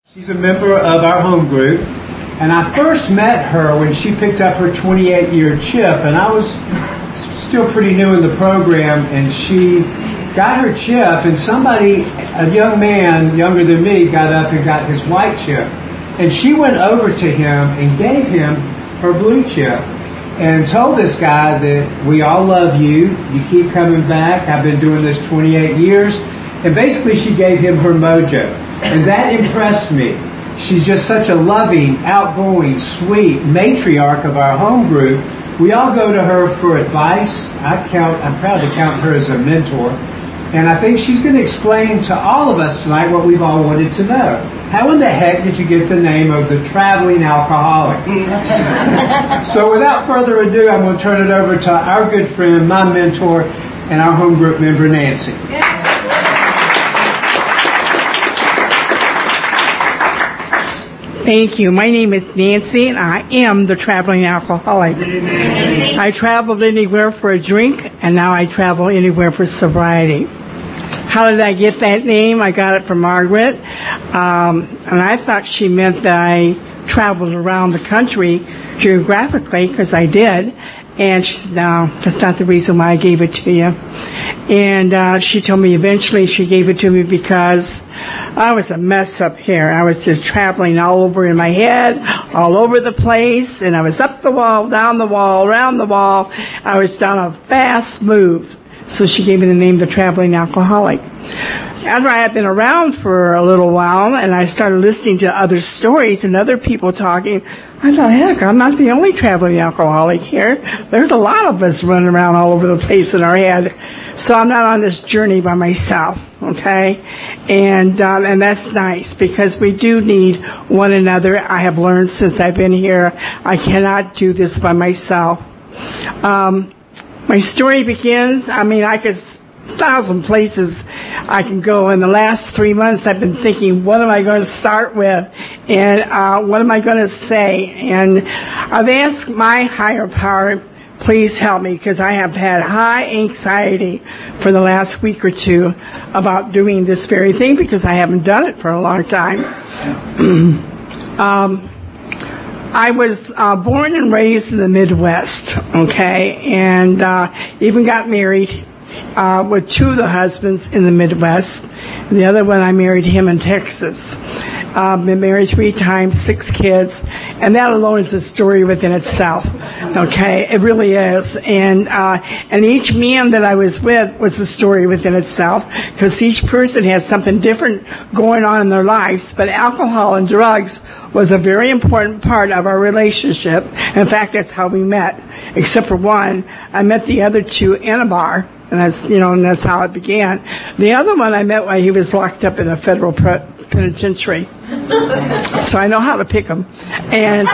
She's a member of our home group, and I first met her when she picked up her 28-year chip, and I was still pretty new in the program, and she got her chip, and somebody, a young man younger than me, got up and got his white chip, and she went over to him and gave him her blue chip and told this guy that we all love you, you keep coming back, I've been doing this 28 years, and basically she gave him her mojo. And that impressed me. She's just such a loving, outgoing, sweet matriarch of our home group. We all go to her for advice. I'm proud to count her as a mentor. And I think she's going to explain to all of us tonight what we've all wanted to know. How in the heck did you get the name of the traveling alcoholic? So without further ado, I'm going to turn it over to our good friend, my mentor, and our home group member, Nancy. Thank you. My name is Nancy, and I am the traveling alcoholic. I traveled anywhere for a drink, and now I travel anywhere for sobriety. How did I get that name? I got it from Margaret, and I thought she meant that I traveled around the country geographically, because I did. And she said, no, that's not the reason why I gave it to you. And she told me eventually she gave it to me because I was a mess up here. I was just traveling all over in my head, all over the place, and I was up the wall, down the wall, around the wall. I was on a fast move. So she gave me the name the traveling alcoholic. After I had been around for a little while and I started listening to other stories and other people talking, I thought, heck, I'm not the only traveling alcoholic here. There's a lot of us running around all over the place in our head. So I'm not on this journey by myself, okay? And that's nice because we do need one another. I have learned since I've been here, I cannot do this by myself. My story begins, I could 1,000 places I can go. In the last 3 months, I've been thinking, what am I going to start with? And what am I going to say? And I've asked my higher power, please help me, because I have had high anxiety for the last week or two about doing this very thing because I haven't done it for a long time. I was born and raised in the Midwest, okay, and even got married with two of the husbands in the Midwest. The other one, I married him in Texas. Been married 3 times, 6 kids, and that alone is a story within itself. Okay, it really is. And each man that I was with was a story within itself, because each person has something different going on in their lives. But alcohol and drugs was a very important part of our relationship. In fact, that's how we met. Except for one, I met the other two in a bar. And that's how it began. The other one I met while he was locked up in a federal penitentiary. So I know how to pick them. And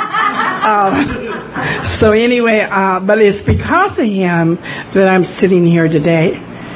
so anyway, but it's because of him that I'm sitting here today.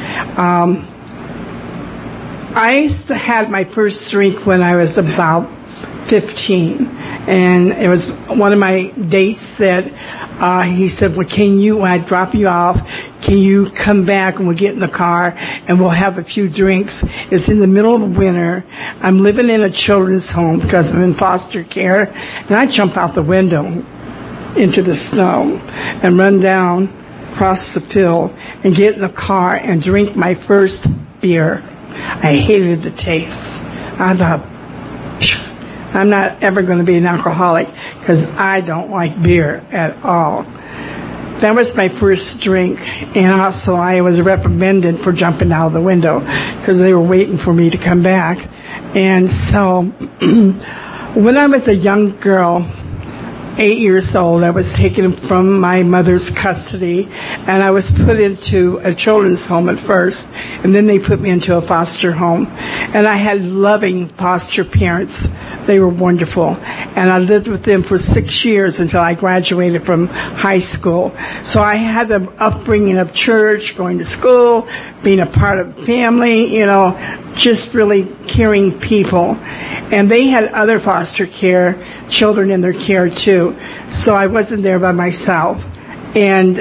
I had my first drink when I was about 15, and it was one of my dates that he said, well, when I drop you off, can you come back and we'll get in the car and we'll have a few drinks. It's in the middle of the winter. I'm living in a children's home because I'm in foster care, and I jump out the window into the snow and run down, cross the field, and get in the car and drink my first beer. I hated the taste. I thought, I'm not ever going to be an alcoholic because I don't like beer at all. That was my first drink, and also I was reprimanded for jumping out of the window because they were waiting for me to come back. And so when I was a young girl, 8 years old, I was taken from my mother's custody, and I was put into a children's home at first, and then they put me into a foster home. And I had loving foster parents. They were wonderful. And I lived with them for 6 years until I graduated from high school. So I had the upbringing of church, going to school, being a part of family, just really caring people. And they had other foster care children in their care too. So I wasn't there by myself. And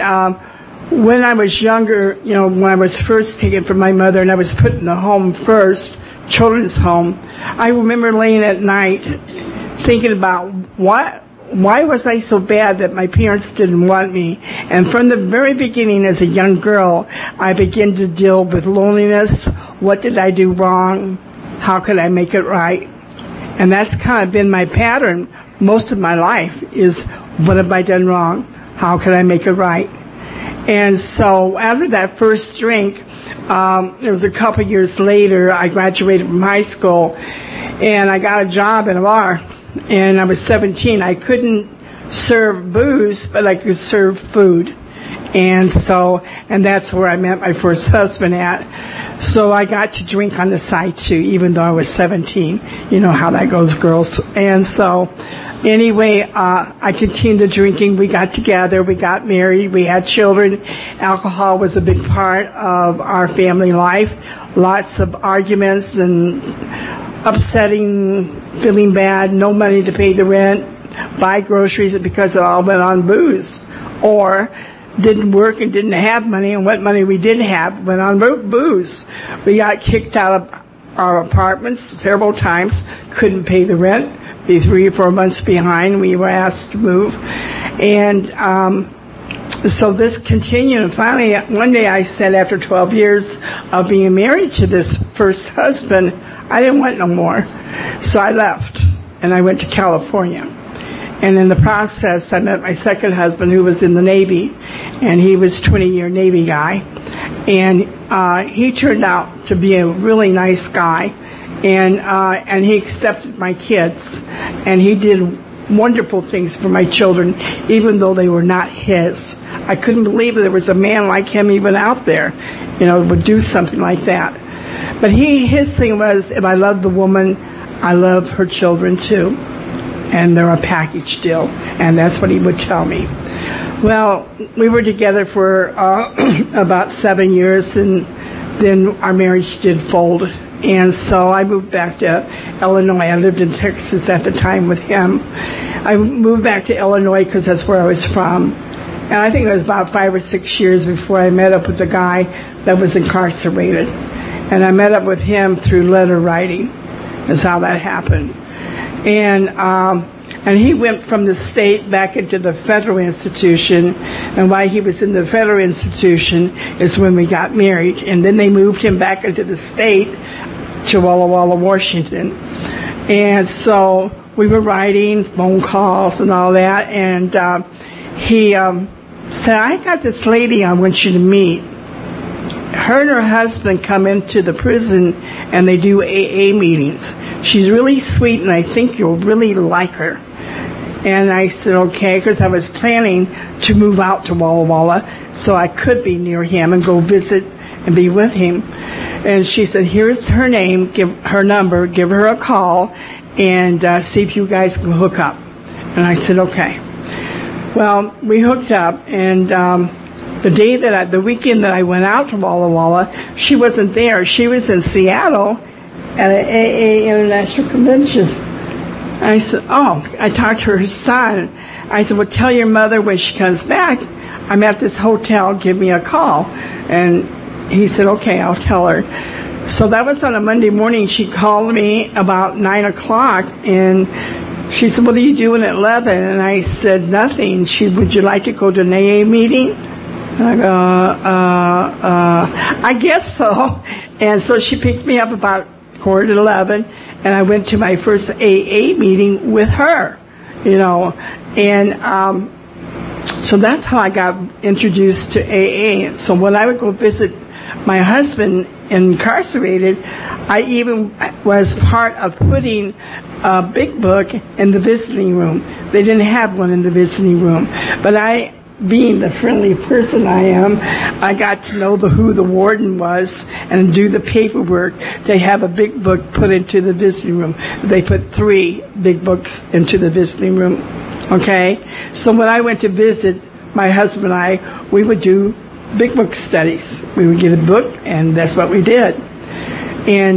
when I was younger, when I was first taken from my mother and I was put in the home first children's home, I remember laying at night thinking about why was I so bad that my parents didn't want me? And from the very beginning as a young girl, I began to deal with loneliness. What did I do wrong? How could I make it right? And that's kind of been my pattern most of my life is, what have I done wrong? How can I make it right? And so after that first drink, it was a couple years later, I graduated from high school, and I got a job in a bar. And I was 17. I couldn't serve booze, but I could serve food. And that's where I met my first husband at. So I got to drink on the side too, even though I was 17. You know how that goes, girls. And so anyway, I continued the drinking. We got together. We got married. We had children. Alcohol was a big part of our family life. Lots of arguments and upsetting, feeling bad, no money to pay the rent, buy groceries because it all went on booze, or didn't work and didn't have money, and what money we did have went on booze. We got kicked out of our apartments several times, couldn't pay the rent, be 3 or 4 months behind. We were asked to move. And so this continued, and finally one day I said, after 12 years of being married to this first husband, I didn't want no more. So I left, and I went to California. And in the process, I met my second husband, who was in the Navy, and he was a 20-year Navy guy. And he turned out to be a really nice guy, and he accepted my kids, and he did wonderful things for my children, even though they were not his. I couldn't believe there was a man like him even out there, would do something like that. But his thing was, if I love the woman, I love her children too. And they're a package deal. And that's what he would tell me. Well, we were together for about 7 years, and then our marriage did fold. And so I moved back to Illinois. I lived in Texas at the time with him. I moved back to Illinois because that's where I was from. And I think it was about 5 or 6 years before I met up with the guy that was incarcerated. And I met up with him through letter writing. That's how that happened. And he went from the state back into the federal institution. And while he was in the federal institution is when we got married. And then they moved him back into the state to Walla Walla, Washington. And so we were writing phone calls and all that. And he said, I got this lady I want you to meet. Her and her husband come into the prison, and they do AA meetings. She's really sweet, and I think you'll really like her. And I said, okay, because I was planning to move out to Walla Walla so I could be near him and go visit and be with him. And she said, here's her name, give her number, give her a call, and see if you guys can hook up. And I said, okay. Well, we hooked up, and the weekend that I went out to Walla Walla, she wasn't there. She was in Seattle at an AA International Convention. I said, I talked to her son. I said, well, tell your mother when she comes back, I'm at this hotel, give me a call. And he said, okay, I'll tell her. So that was on a Monday morning. She called me about 9 o'clock, and she said, what are you doing at 11? And I said, nothing. Would you like to go to an AA meeting? I go, I guess so. And so she picked me up about 11:15, and I went to my first AA meeting with her, and so that's how I got introduced to AA. So when I would go visit my husband incarcerated, I even was part of putting a big book in the visiting room. They didn't have one in the visiting room, but being the friendly person I am, I got to know who the warden was and do the paperwork. They have a big book put into the visiting room. They put 3 big books into the visiting room. Okay? So when I went to visit, my husband and I, we would do big book studies. We would get a book, and that's what we did. And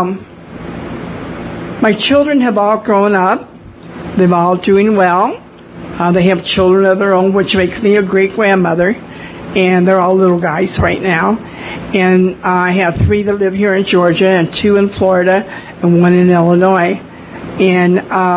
my children have all grown up. They're all doing well. They have children of their own, which makes me a great grandmother. and they're all little guys right now. And I have 3 that live here in Georgia, and 2 in Florida, and 1 in Illinois. And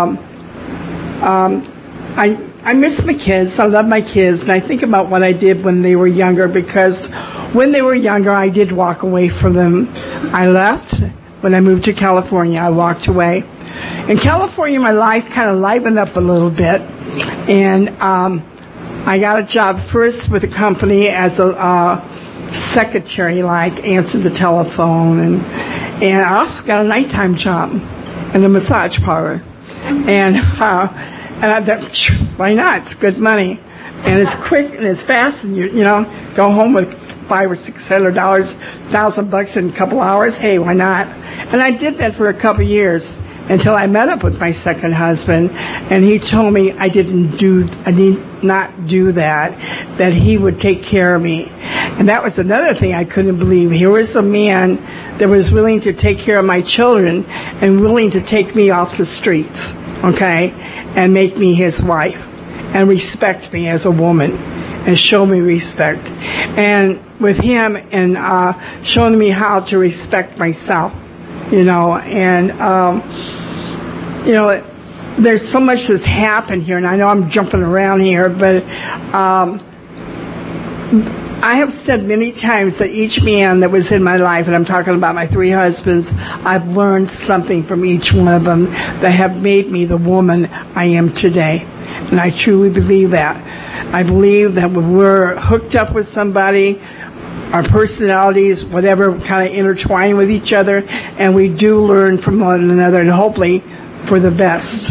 I miss my kids. I love my kids, and I think about what I did when they were younger, because when they were younger, I did walk away from them. I left. When I moved to California, I walked away. In California, my life kind of livened up a little bit, and I got a job first with a company as a secretary, like answered the telephone, and I also got a nighttime job in a massage parlor, and I thought, why not? It's good money, and it's quick and it's fast, and you go home with $500 or $600, $1,000 in a couple hours. Hey, why not? And I did that for a couple years until I met up with my second husband, and he told me I need not do that, that he would take care of me. And that was another thing I couldn't believe. Here was a man that was willing to take care of my children and willing to take me off the streets, okay, and make me his wife and respect me as a woman and show me respect. And with him and showing me how to respect myself, there's so much that's happened here, and I know I'm jumping around here, but I have said many times that each man that was in my life, and I'm talking about my 3 husbands, I've learned something from each one of them that have made me the woman I am today. And I truly believe that. I believe that when we're hooked up with somebody, our personalities, whatever, kind of intertwine with each other, and we do learn from one another, and hopefully for the best.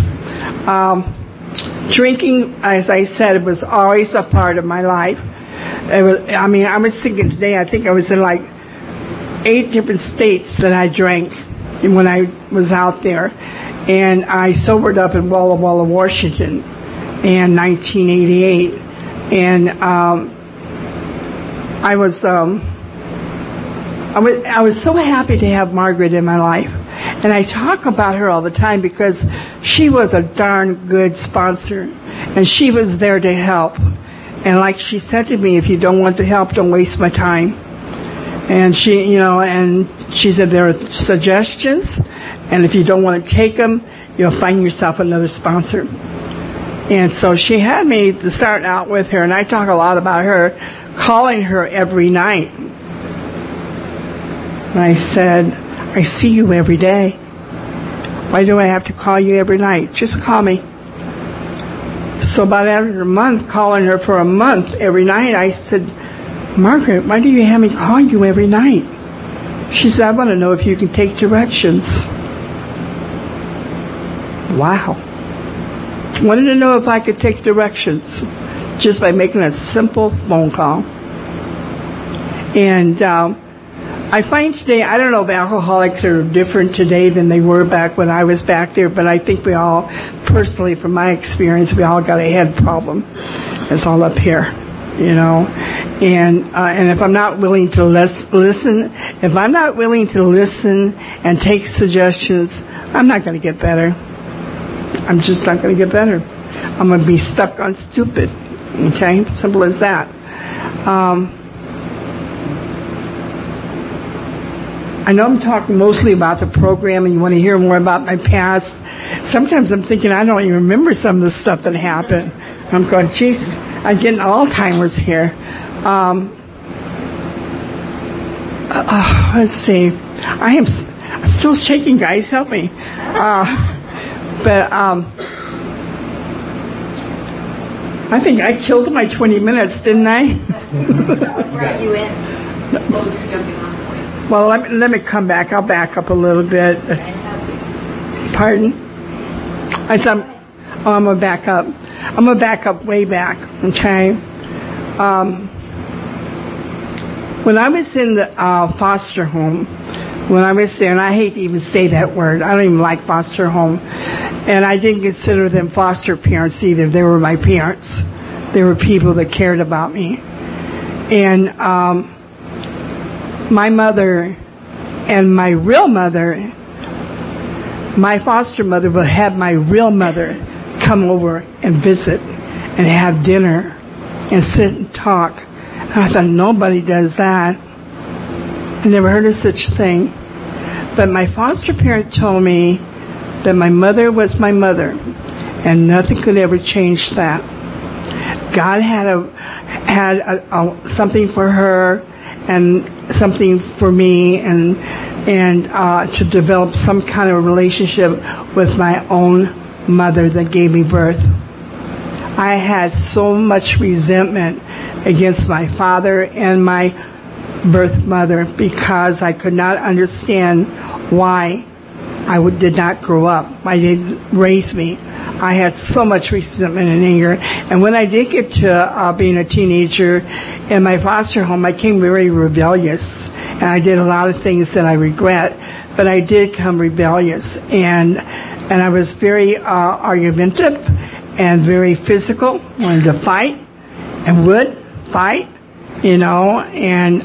Drinking, as I said, it was always a part of my life. I was thinking today, I think I was in like 8 different states that I drank when I was out there. And I sobered up in Walla Walla, Washington in 1988. And I was so happy to have Margaret in my life. And I talk about her all the time because she was a darn good sponsor, and she was there to help. And like she said to me, if you don't want the help, don't waste my time. And she said there are suggestions, and if you don't want to take them, you'll find yourself another sponsor. And so she had me to start out with her, and I talk a lot about her, calling her every night. And I said, I see you every day. Why do I have to call you every night? Just call me. So about after a month, calling her for a month every night, I said, Margaret, why do you have me call you every night? She said, I want to know if you can take directions. Wow. Wanted to know if I could take directions just by making a simple phone call. And I find today, I don't know if alcoholics are different today than they were back when I was back there, but I think we all, personally, from my experience, we all got a head problem. It's all up here, And if I'm not willing to listen, if I'm not willing to listen and take suggestions, I'm not going to get better. I'm just not going to get better. I'm going to be stuck on stupid. Okay? Simple as that. I know I'm talking mostly about the program, and you want to hear more about my past. Sometimes I'm thinking I don't even remember some of the stuff that happened. I'm going, geez, I'm getting Alzheimer's here. Let's see. I'm still shaking, guys. Help me. I think I killed my 20 minutes, didn't I? Brought you in. What was your jumping on point? Well, let me come back. I'll back up a little bit. Pardon? I said, I'm going to back up. I'm going to back up way back, okay? When I was in the foster home, when I was there, and I hate to even say that word. I don't even like foster home. And I didn't consider them foster parents either. They were my parents. They were people that cared about me. And my mother and my real mother, my foster mother will have my real mother come over and visit and have dinner and sit and talk I thought, nobody does that. I never heard of such a thing. But my foster parent told me that my mother was my mother, and nothing could ever change that. God had something for her and something for me, and to develop some kind of relationship with my own mother that gave me birth. I had so much resentment against my father and my birth mother because I could not understand why I did not grow up. Why they didn't raise me. I had so much resentment and anger. And when I did get to being a teenager in my foster home, I became very rebellious. And I did a lot of things that I regret. But I did become rebellious. And I was very argumentative and very physical. Wanted to fight and would fight, and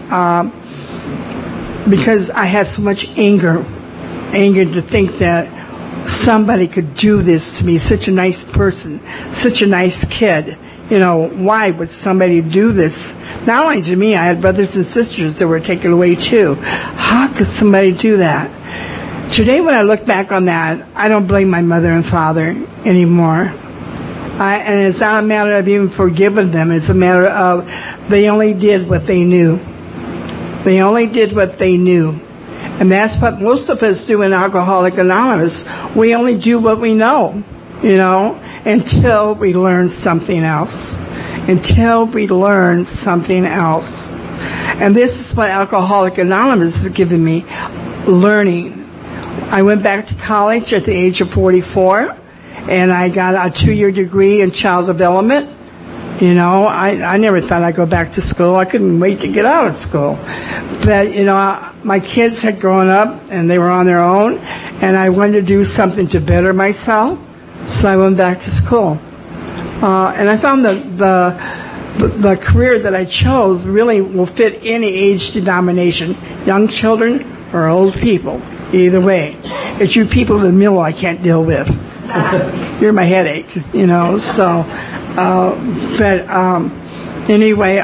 because I had so much anger to think that somebody could do this to me, such a nice person, such a nice kid. Why would somebody do this? Not only to me, I had brothers and sisters that were taken away too. How could somebody do that? Today, when I look back on that, I don't blame my mother and father anymore. And it's not a matter of even forgiving them. It's a matter of they only did what they knew. They only did what they knew. And that's what most of us do in Alcoholics Anonymous. We only do what we know, until we learn something else. Until we learn something else. And this is what Alcoholics Anonymous has given me, learning. I went back to college at the age of 44. And I got a 2-year degree in child development. I never thought I'd go back to school. I couldn't wait to get out of school. But, my kids had grown up and they were on their own. And I wanted to do something to better myself. So I went back to school. And I found the career that I chose really will fit any age denomination. Young children or old people. Either way. It's you people in the middle I can't deal with. You're my headache, so, anyway,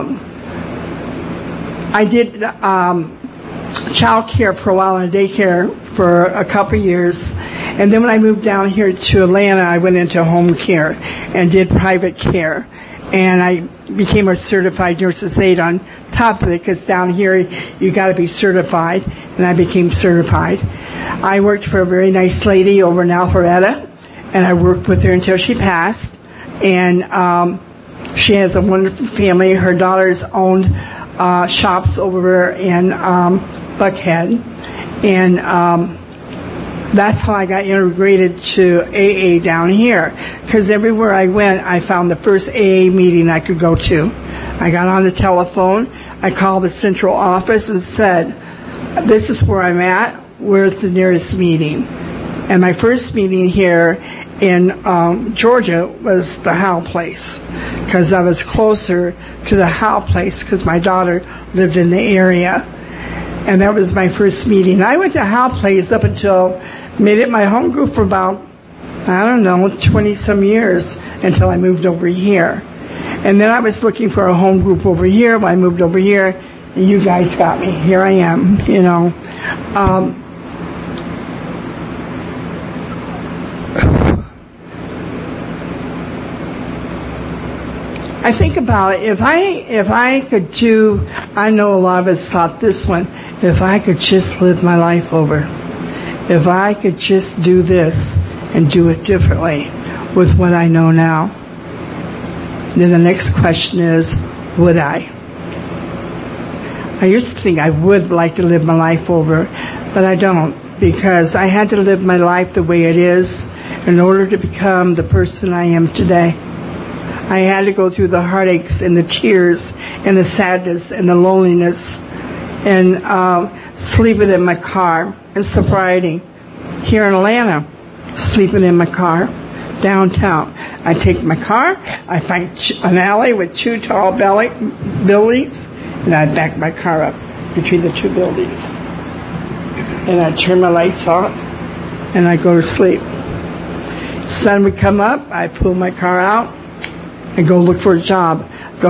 I did, child care for a while and daycare for a couple of years. And then when I moved down here to Atlanta, I went into home care and did private care. And I became a certified nurse's aide on top of it, because down here you got to be certified, and I became certified. I worked for a very nice lady over in Alpharetta, and I worked with her until she passed. And she has a wonderful family. Her daughters owned shops over in Buckhead, and that's how I got integrated to AA down here, because everywhere I went, I found the first AA meeting I could go to. I got on the telephone, I called the central office and said, this is where I'm at, where's the nearest meeting? And my first meeting here in Georgia was the Howe place, because I was closer to the Howe place because my daughter lived in the area. And that was my first meeting. I went to Howe Place up until, made it my home group for about, 20-some years until I moved over here. And then I was looking for a home group over here. When I moved over here, and you guys got me. Here I am, I think about it, if I could do, I know a lot of us thought this one, if I could just live my life over, if I could just do this and do it differently with what I know now, then the next question is, would I? I used to think I would like to live my life over, but I don't, because I had to live my life the way it is in order to become the person I am today. I had to go through the heartaches and the tears and the sadness and the loneliness and sleeping in my car in sobriety. Here in Atlanta, sleeping in my car downtown. I take my car, I find an alley with 2 tall buildings, and I back my car up between the 2 buildings. And I turn my lights off, and I go to sleep. Sun would come up, I pull my car out, and go look for a job.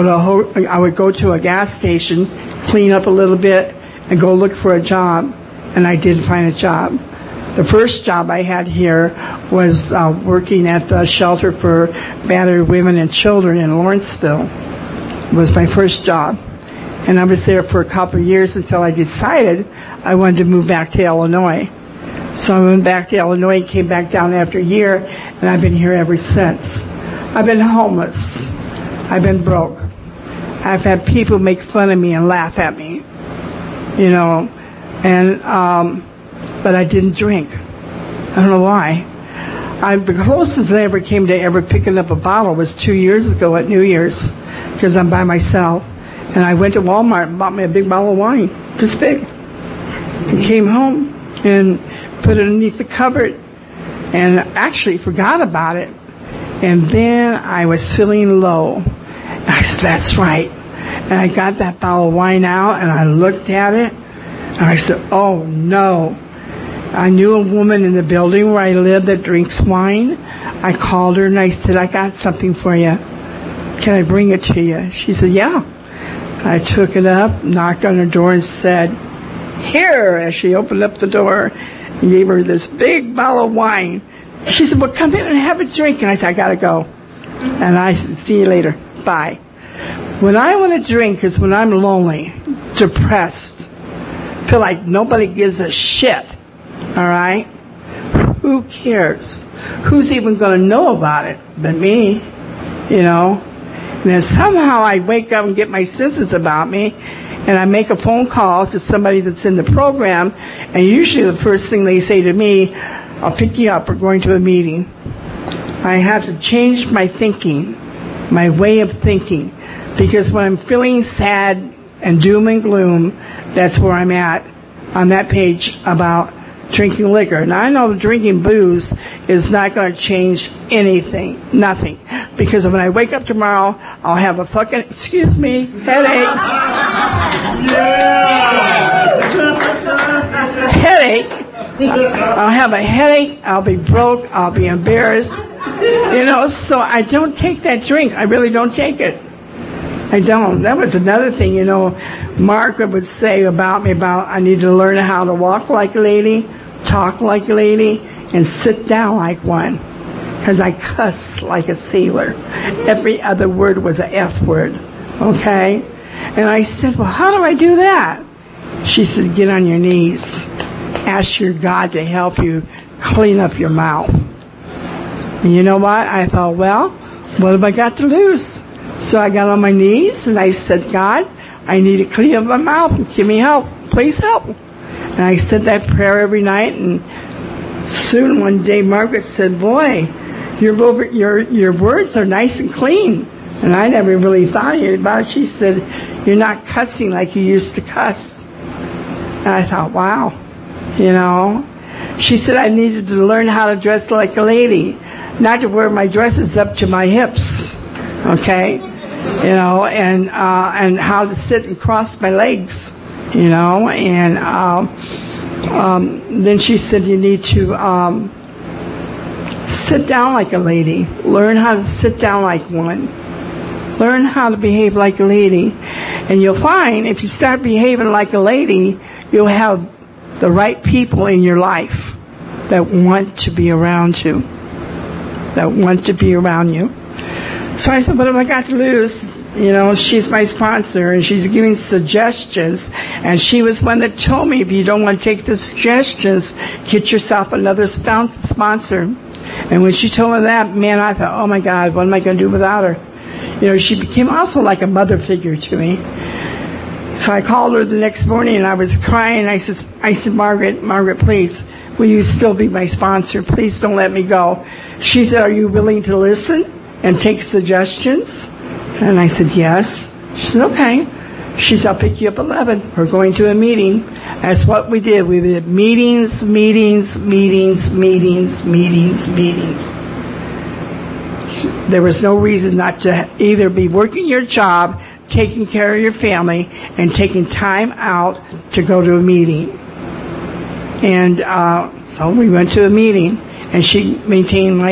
I would go to a gas station, clean up a little bit, and go look for a job. And I did find a job. The first job I had here was working at the shelter for battered women and children in Lawrenceville. It was my first job. And I was there for a couple of years until I decided I wanted to move back to Illinois. So I went back to Illinois, came back down after a year, and I've been here ever since. I've been homeless. I've been broke. I've had people make fun of me and laugh at me, you know, and but I didn't drink. I don't know why. The closest I ever came to ever picking up a bottle was 2 years ago at New Year's, because I'm by myself. And I went to Walmart and bought me a big bottle of wine, this big. And came home and put it underneath the cupboard and actually forgot about it. And then I was feeling low. And I said, that's right. And I got that bottle of wine out and I looked at it and I said, oh no. I knew a woman in the building where I live that drinks wine. I called her and I said, I got something for you. Can I bring it to you? She said, yeah. I took it up, knocked on her door and said, here, as she opened up the door and gave her this big bottle of wine. She said, well, come in and have a drink. And I said, I got to go. And I said, see you later. Bye. When I want to drink is when I'm lonely, depressed, feel like nobody gives a shit. All right? Who cares? Who's even going to know about it but me? You know? And then somehow I wake up and get my senses about me, and I make a phone call to somebody that's in the program, and usually the first thing they say to me, I'll pick you up, we're going to a meeting. I have to change my thinking, my way of thinking, because when I'm feeling sad and doom and gloom, that's where I'm at on that page about drinking liquor. Now, I know drinking booze is not going to change anything, nothing. Because when I wake up tomorrow, I'll have a fucking, headache. Headache. I'll have a headache. I'll be broke. I'll be embarrassed. You know, so I don't take that drink. I really don't take it. I don't. That was another thing, you know, Margaret would say about me I need to learn how to walk like a lady, talk like a lady, and sit down like one. Because I cussed like a sailor. Every other word was an F word. Okay? And I said, well, how do I do that? She said, get on your knees. Ask your God to help you clean up your mouth. And you know what? I thought, well, what have I got to lose? So I got on my knees and I said, God, I need to clean up my mouth. Give me help. Please help. And I said that prayer every night. And soon one day Margaret said, boy, your words are nice and clean. And I never really thought about it. She said, you're not cussing like you used to cuss. And I thought, wow, you know. She said I needed to learn how to dress like a lady, not to wear my dresses up to my hips. Okay, you know, and how to sit and cross my legs, you know, and then she said you need to sit down like a lady, learn how to sit down like one, learn how to behave like a lady, and you'll find if you start behaving like a lady, you'll have the right people in your life that want to be around you, So I said, what have I got to lose? You know, she's my sponsor, and she's giving suggestions. And she was one that told me, if you don't want to take the suggestions, get yourself another sponsor. And when she told me that, man, I thought, oh, my God, what am I going to do without her? You know, she became also like a mother figure to me. So I called her the next morning, and I was crying. I said, Margaret, please, will you still be my sponsor? Please don't let me go. She said, are you willing to listen and take suggestions? And I said, yes. She said, okay. She said, I'll pick you up at 11. We're going to a meeting. That's what we did. We did meetings. There was no reason not to either be working your job, taking care of your family, and taking time out to go to a meeting. And so we went to a meeting, and she maintained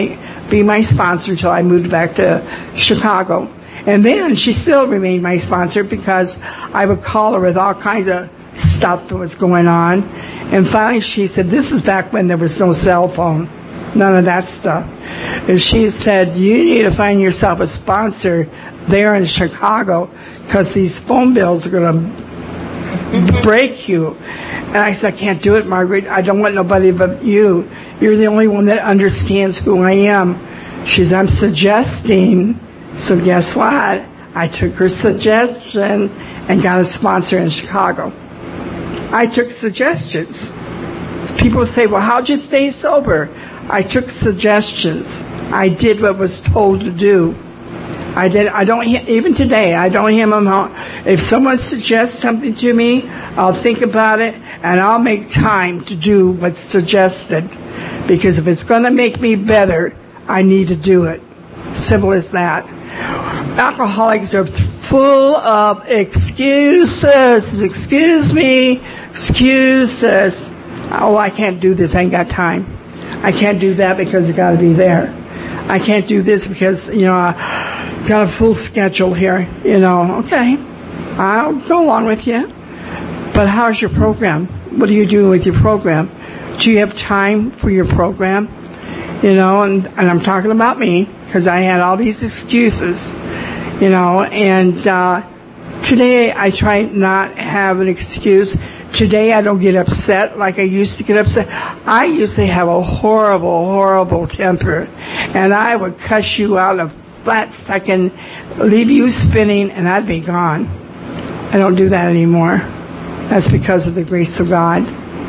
be my sponsor until I moved back to Chicago. And then she still remained my sponsor because I would call her with all kinds of stuff that was going on. And finally she said, this is back when there was no cell phone, none of that stuff. And she said, you need to find yourself a sponsor there in Chicago because these phone bills are going to break you. And I said, I can't do it, Margaret. I don't want nobody but you. You're the only one that understands who I am. She said, I'm suggesting. So guess what? I took her suggestion and got a sponsor in Chicago. I took suggestions. People say, well, how'd you stay sober? I took suggestions. I did what was told to do. I did. I don't, even today, I don't hear them home. If someone suggests something to me, I'll think about it and I'll make time to do what's suggested. Because if it's going to make me better, I need to do it. Simple as that. Alcoholics are full of excuses. Excuse me. Excuses. Oh, I can't do this. I ain't got time. I can't do that because I got to be there. I can't do this because, I got a full schedule here. Okay. I'll go along with you. But how's your program? What are you doing with your program? Do you have time for your program? And I'm talking about me because I had all these excuses, and today I try not have an excuse. Today I don't get upset like I used to get upset. I used to have a horrible, horrible temper, and I would cuss you out in a flat second, leave you spinning, and I'd be gone. I don't do that anymore. That's because of the grace of God.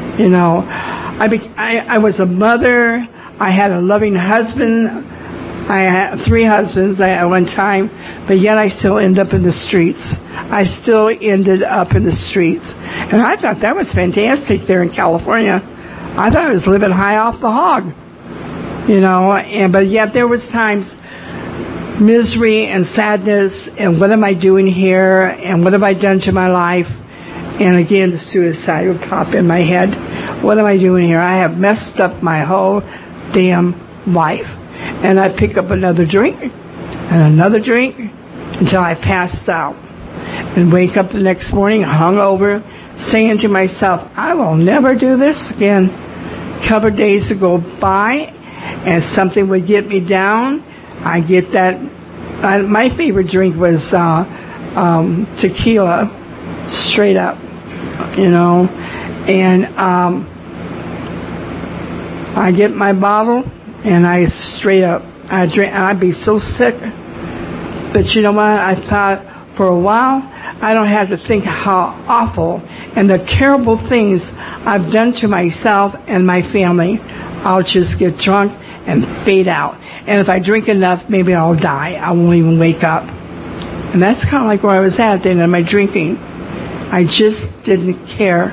I was a mother. I had a loving husband. I had 3 husbands at one time, but yet I still end up in the streets. I still ended up in the streets. And I thought that was fantastic there in California. I thought I was living high off the hog, but yet there was times misery and sadness and what am I doing here and what have I done to my life? And again, the suicide would pop in my head. What am I doing here? I have messed up my whole damn life. And I pick up another drink and another drink until I passed out and wake up the next morning hungover, saying to myself, I will never do this again. A couple of days would go by and something would get me down. I get that. My favorite drink was tequila, straight up, and I get my bottle and I straight up, I drink, and I'd be so sick. But you know what? I thought for a while, I don't have to think how awful and the terrible things I've done to myself and my family. I'll just get drunk and fade out. And if I drink enough, maybe I'll die. I won't even wake up. And that's kind of like where I was at the end of my drinking. I just didn't care.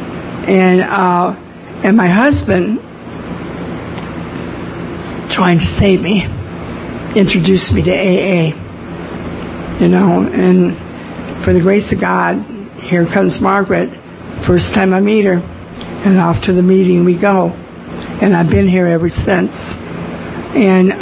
And my husband, trying to save me, introduced me to AA. And for the grace of God, here comes Margaret. First time I meet her, and off to the meeting we go. And I've been here ever since. And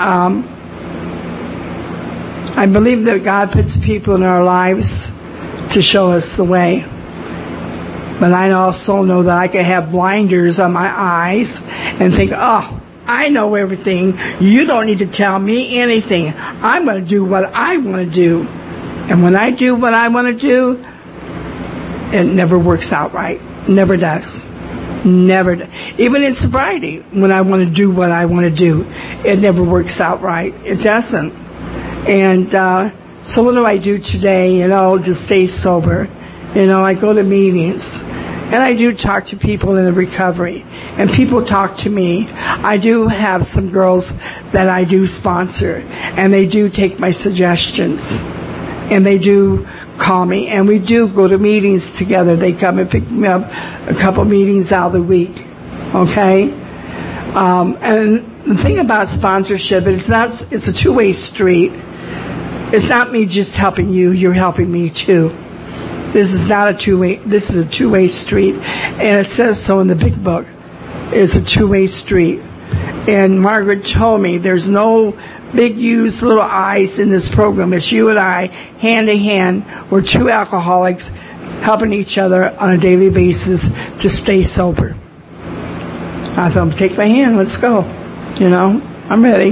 I believe that God puts people in our lives to show us the way. But I also know that I can have blinders on my eyes and think, oh, I know everything. You don't need to tell me anything. I'm going to do what I want to do. And when I do what I want to do, it never works out right. Never does. Never. Even in sobriety, when I want to do what I want to do, it never works out right. It doesn't. And so what do I do today, to stay sober? I go to meetings. And I do talk to people in the recovery. And people talk to me. I do have some girls that I do sponsor. And they do take my suggestions. And they do call me. And we do go to meetings together. They come and pick me up a couple meetings out of the week. Okay? And the thing about sponsorship, it's a two-way street. It's not me just helping you. You're helping me too. This is not a two-way. This is a two-way street, and it says so in the big book. It's a two-way street, And Margaret told me there's no big U's, little I's in this program. It's you and I, hand in hand. We're two alcoholics helping each other on a daily basis to stay sober. I thought, take my hand, let's go. I'm ready.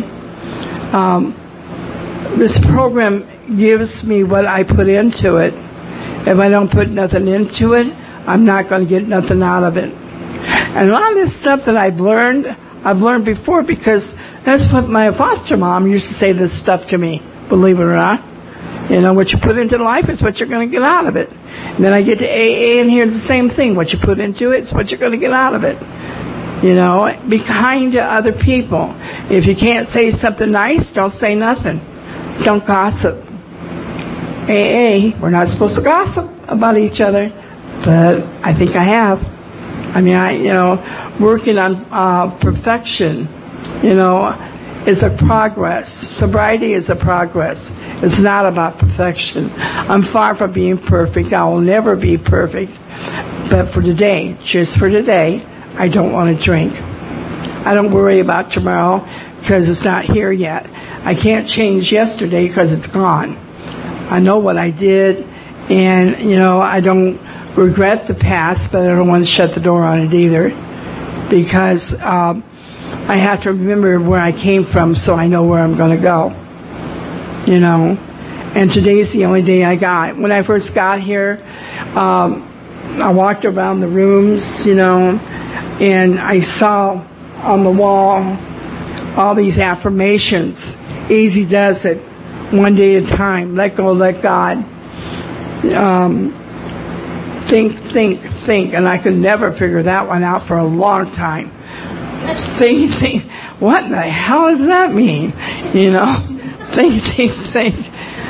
This program gives me what I put into it. If I don't put nothing into it, I'm not going to get nothing out of it. And a lot of this stuff that I've learned before, because that's what my foster mom used to say this stuff to me, believe it or not. What you put into life is what you're going to get out of it. And then I get to AA and hear the same thing. What you put into it is what you're going to get out of it. Be kind to other people. If you can't say something nice, don't say nothing. Don't gossip. AA, we're not supposed to gossip about each other, but I think I have. Working on perfection, is a progress. Sobriety is a progress. It's not about perfection. I'm far from being perfect. I will never be perfect. But for today, just for today, I don't want to drink. I don't worry about tomorrow because it's not here yet. I can't change yesterday because it's gone. I know what I did, and, I don't regret the past, but I don't want to shut the door on it either, because I have to remember where I came from so I know where I'm going to go, and today's the only day I got. When I first got here, I walked around the rooms, and I saw on the wall all these affirmations. Easy does it, one day at a time. Let go, let God. Think, and I could never figure that one out for a long time. Think, what in the hell does that mean? Think.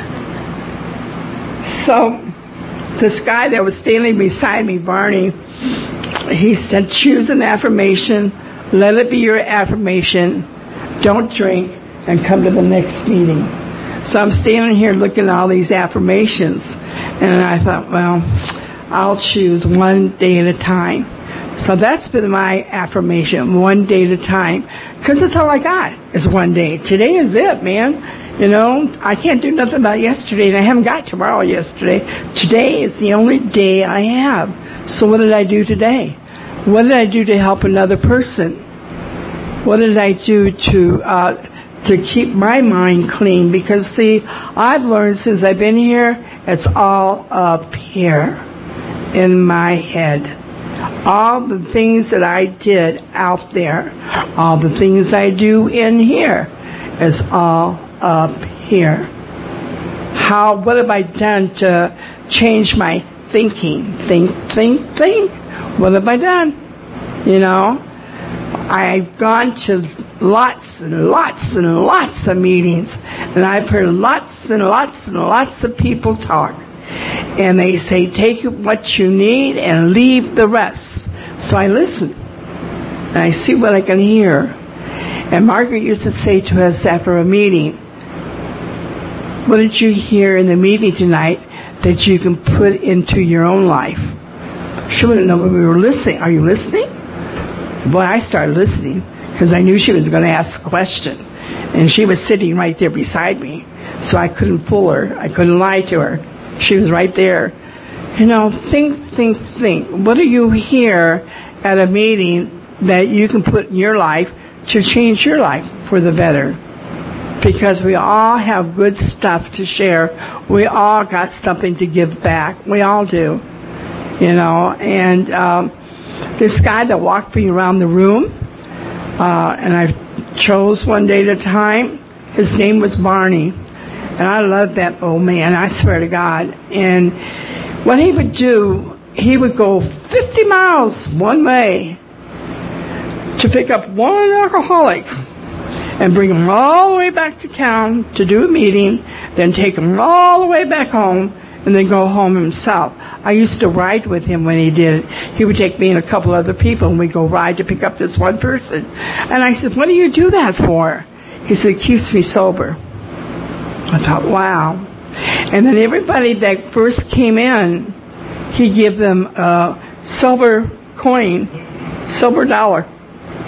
So, this guy that was standing beside me, Barney, he said, choose an affirmation, let it be your affirmation, don't drink, and come to the next meeting. So I'm standing here looking at all these affirmations, and I thought, well, I'll choose one day at a time. So that's been my affirmation, one day at a time, because that's all I got is one day. Today is it, man. I can't do nothing about yesterday, and I haven't got tomorrow yesterday. Today is the only day I have. So what did I do today? What did I do to help another person? What did I do to keep my mind clean? Because, see, I've learned since I've been here, it's all up here in my head. All the things that I did out there, all the things I do in here, is all up here. What have I done to change my thinking? Think. What have I done? I've gone to lots and lots and lots of meetings, and I've heard lots and lots and lots of people talk. And they say, take what you need and leave the rest. So I listen, and I see what I can hear. And Margaret used to say to us after a meeting, what did you hear in the meeting tonight that you can put into your own life? She wouldn't know when we were listening. Are you listening? Boy, I started listening because I knew she was going to ask the question. And she was sitting right there beside me, so I couldn't fool her. I couldn't lie to her. She was right there. Think. What do you hear at a meeting that you can put in your life to change your life for the better? Because we all have good stuff to share. We all got something to give back. We all do. And this guy that walked me around the room, and I chose one day at a time, his name was Barney. And I loved that old man, I swear to God. And what he would do, he would go 50 miles one way to pick up one alcoholic and bring him all the way back to town to do a meeting, then take him all the way back home, and then go home himself. I used to ride with him when he did it. He would take me and a couple other people, and we'd go ride to pick up this one person. And I said, what do you do that for? He said, it keeps me sober. I thought, wow. And then everybody that first came in, he'd give them a silver coin, silver dollar.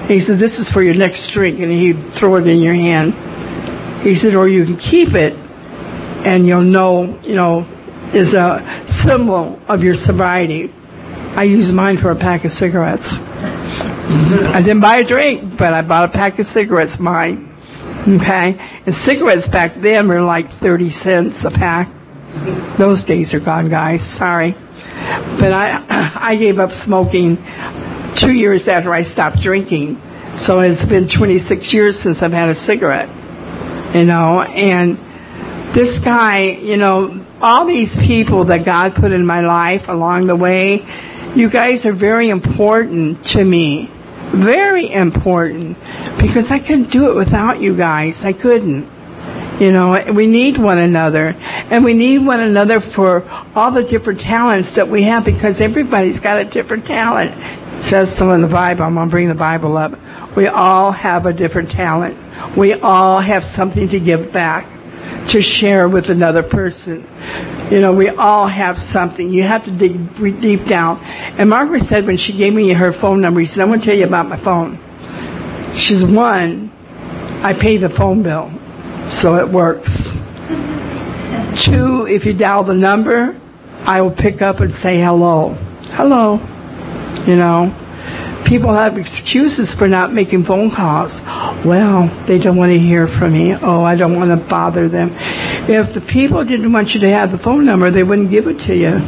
He said, this is for your next drink, and he'd throw it in your hand. He said, or you can keep it, and you'll know, is a symbol of your sobriety. I used mine for a pack of cigarettes. I didn't buy a drink, but I bought a pack of cigarettes, mine. Okay? And cigarettes back then were like 30 cents a pack. Those days are gone, guys. Sorry. But I gave up smoking 2 years after I stopped drinking. So it's been 26 years since I've had a cigarette. And this guy, all these people that God put in my life along the way, you guys are very important to me. Very important. Because I couldn't do it without you guys. I couldn't. We need one another. And we need one another for all the different talents that we have, because everybody's got a different talent. It says so in the Bible. I'm going to bring the Bible up. We all have a different talent. We all have something to give back, to share with another person. We all have something. You have to dig deep down. And Margaret said when she gave me her phone number, she said, I want to tell you about my phone. She said, 1, I pay the phone bill, so it works. 2, if you dial the number, I will pick up and say hello. Hello. People have excuses for not making phone calls. Well, they don't want to hear from me. Oh, I don't want to bother them. If the people didn't want you to have the phone number, they wouldn't give it to you.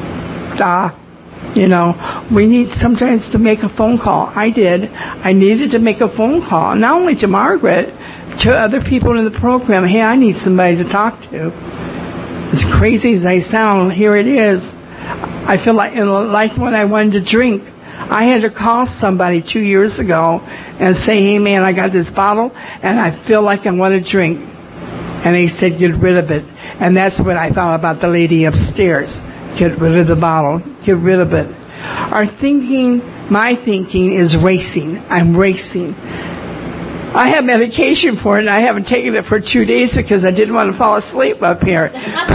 We need sometimes to make a phone call. I did. I needed to make a phone call, not only to Margaret, to other people in the program. Hey, I need somebody to talk to. As crazy as I sound, here it is. I feel like when I wanted to drink, I had to call somebody 2 years ago and say, hey, man, I got this bottle, and I feel like I want to drink. And they said, get rid of it. And that's what I thought about the lady upstairs. Get rid of the bottle. Get rid of it. My thinking is racing. I'm racing. I have medication for it, and I haven't taken it for 2 days because I didn't want to fall asleep up here.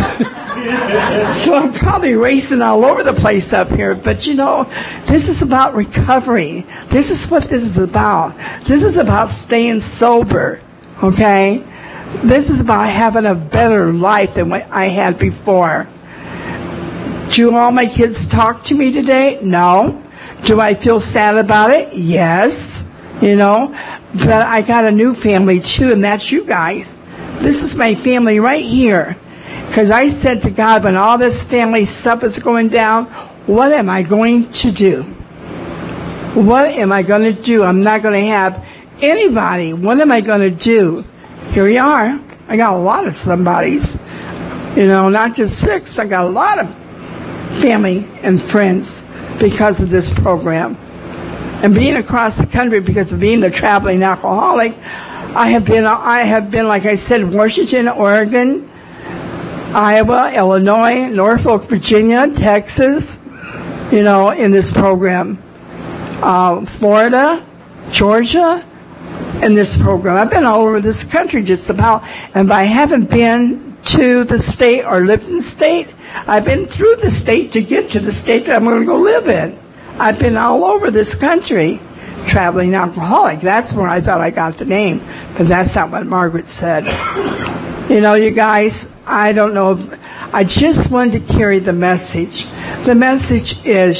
So I'm probably racing all over the place up here. But this is about recovery. This is what this is about. This is about staying sober. Okay? This is about having a better life than what I had before. Do all my kids talk to me today? No. Do I feel sad about it? Yes. But I got a new family too, and that's you guys. This is my family right here. Because I said to God, when all this family stuff is going down, what am I going to do? What am I going to do? I'm not going to have anybody. What am I going to do? Here we are. I got a lot of somebodies. Not just 6. I got a lot of family and friends because of this program. And being across the country because of being the traveling alcoholic, I have been, like I said, Washington, Oregon, Iowa, Illinois, Norfolk, Virginia, Texas, in this program. Florida, Georgia, in this program. I've been all over this country just about, and I haven't been to the state or lived in the state. I've been through the state to get to the state that I'm going to go live in. I've been all over this country, traveling alcoholic. That's where I thought I got the name, but that's not what Margaret said. You guys, I don't know. I just wanted to carry the message. The message is,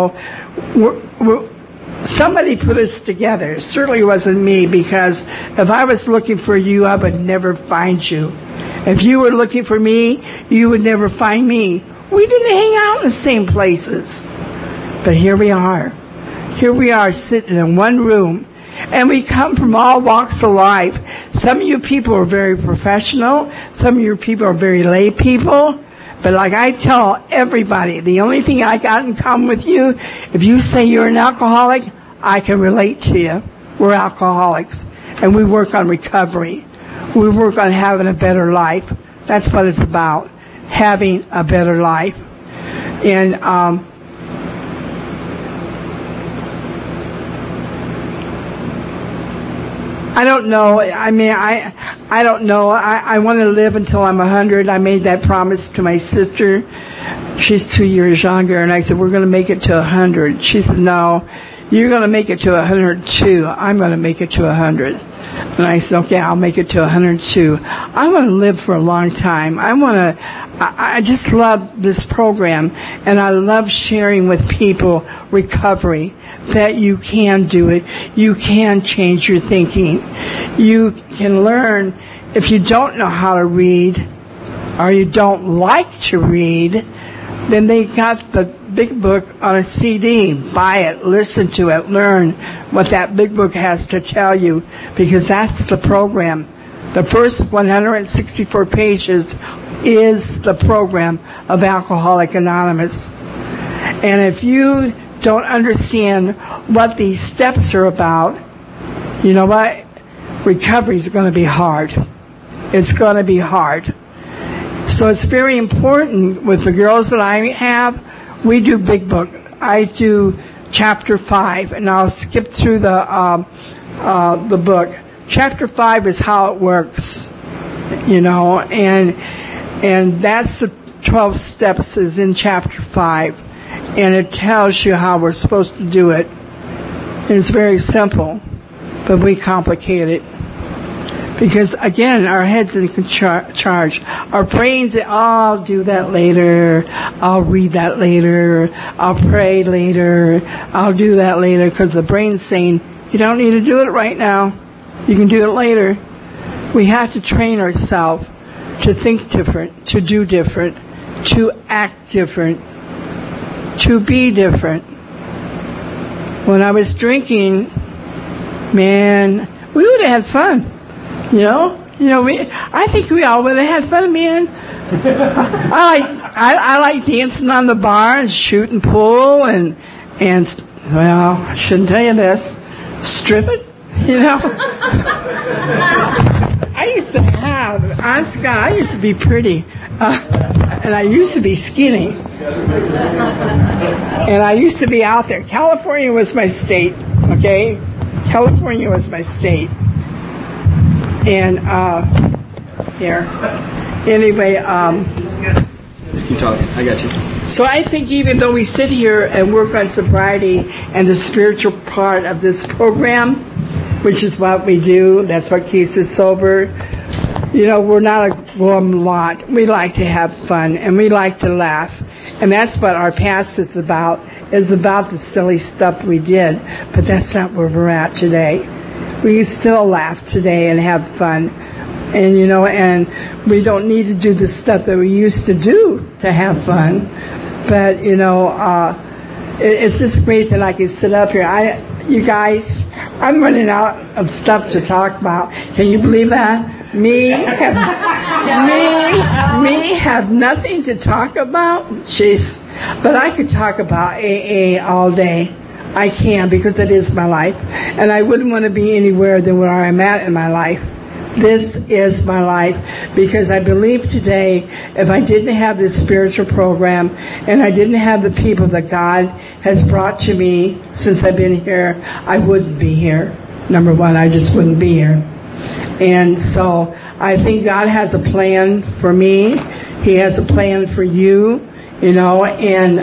somebody put us together. It certainly wasn't me, because if I was looking for you, I would never find you. If you were looking for me, you would never find me. We didn't hang out in the same places. But here we are. Here we are sitting in one room. And we come from all walks of life. Some of you people are very professional. Some of you people are very lay people. But like I tell everybody, the only thing I got in common with you, if you say you're an alcoholic, I can relate to you. We're alcoholics. And we work on recovery. We work on having a better life. That's what it's about. Having a better life. And, I don't know. I mean, I don't know. I want to live until I'm 100. I made that promise to my sister. She's 2 years younger, and I said, we're going to make it to 100. She said, no, you're going to make it to 102. I'm going to make it to 100. And I said, okay, I'll make it to 102. I want to live for a long time. I just love this program, and I love sharing with people recovery, that you can do it. You can change your thinking. You can learn. If you don't know how to read, or you don't like to read, then they got the big book on a CD. Buy it, listen to it, learn what that big book has to tell you, because that's the program. The first 164 pages is the program of Alcoholics Anonymous. And if you don't understand what these steps are about, you know what? Recovery is going to be hard. It's going to be hard. So it's very important with the girls that I have. We do big book. I do chapter 5, and I'll skip through the book. Chapter 5 is how it works, you know, and that's the 12 steps is in chapter 5, and it tells you how we're supposed to do it. And it's very simple, but we complicate it. Because, again, our head's in charge. Our brains, I'll do that later. I'll read that later. I'll pray later. I'll do that later. Because the brain's saying, you don't need to do it right now. You can do it later. We have to train ourselves to think different, to do different, to act different, to be different. When I was drinking, man, we would have had fun. You know, I think we all would have had fun, man. I like dancing on the bar and shooting pool and well, I shouldn't tell you this, stripping, you know. I used to have, honest God, I used to be pretty, and I used to be skinny, and I used to be out there. California was my state, okay? California was my state. And, here. Anyway, just keep talking. I got you. So I think even though we sit here and work on sobriety and the spiritual part of this program, which is what we do, that's what keeps us sober, you know, we're not a glum lot. We like to have fun, and we like to laugh. And that's what our past is about the silly stuff we did. But that's not where we're at today. We still laugh today and have fun. And, you know, and we don't need to do the stuff that we used to do to have fun. But, you know, it's just great that I can sit up here. You guys, I'm running out of stuff to talk about. Can you believe that? Me have nothing to talk about? Jeez. But I could talk about AA all day. I can, because it is my life. And I wouldn't want to be anywhere than where I'm at in my life. This is my life, because I believe today, if I didn't have this spiritual program and I didn't have the people that God has brought to me since I've been here, I wouldn't be here. Number one, I just wouldn't be here. And so I think God has a plan for me. He has a plan for you, you know, and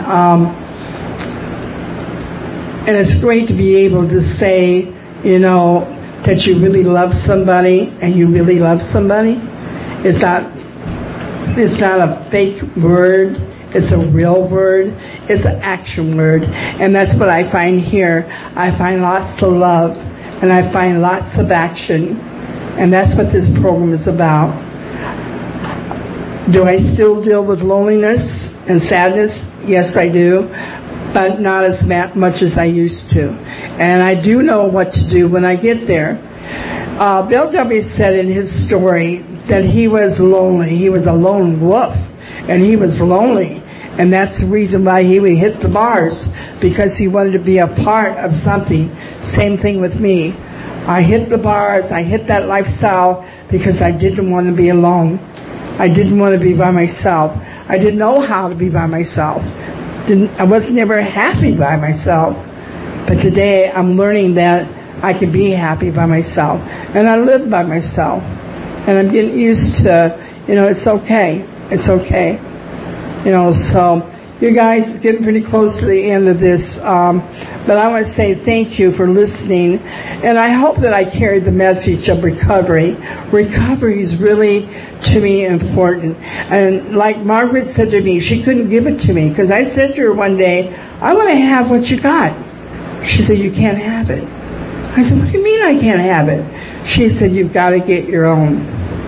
it's great to be able to say, you know, that you really love somebody and you really love somebody. It's not a fake word. It's a real word. It's an action word. And that's what I find here. I find lots of love and I find lots of action. And that's what this program is about. Do I still deal with loneliness and sadness? Yes, I do. But not as much as I used to. And I do know what to do when I get there. Bill W. said in his story that he was lonely. He was a lone wolf, and he was lonely. And that's the reason why he would hit the bars, because he wanted to be a part of something. Same thing with me. I hit the bars, I hit that lifestyle because I didn't want to be alone. I didn't want to be by myself. I didn't know how to be by myself. I was never happy by myself. But today I'm learning that I can be happy by myself. And I live by myself. And I'm getting used to, you know, it's okay. It's okay. You know, so You guys, it's getting pretty close to the end of this, but I want to say thank you for listening, and I hope that I carried the message of recovery. Recovery is really, to me, important. And like Margaret said to me, she couldn't give it to me, because I said to her one day, I want to have what you got. She said, you can't have it. I said, what do you mean I can't have it? She said, you've got to get your own.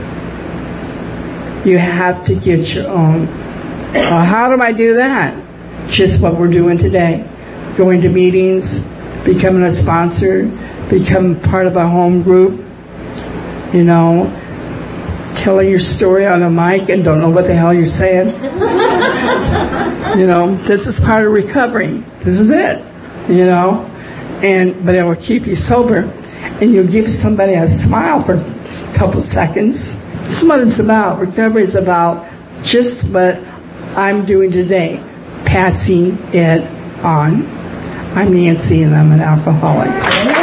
You have to get your own. Well, how do I do that? Just what we're doing today. Going to meetings, becoming a sponsor, becoming part of a home group, you know, telling your story on a mic and don't know what the hell you're saying. You know, this is part of recovery. This is it, you know. But it will keep you sober. And you'll give somebody a smile for a couple seconds. This is what it's about. Recovery is about just what I'm doing today, passing it on. I'm Nancy, and I'm an alcoholic.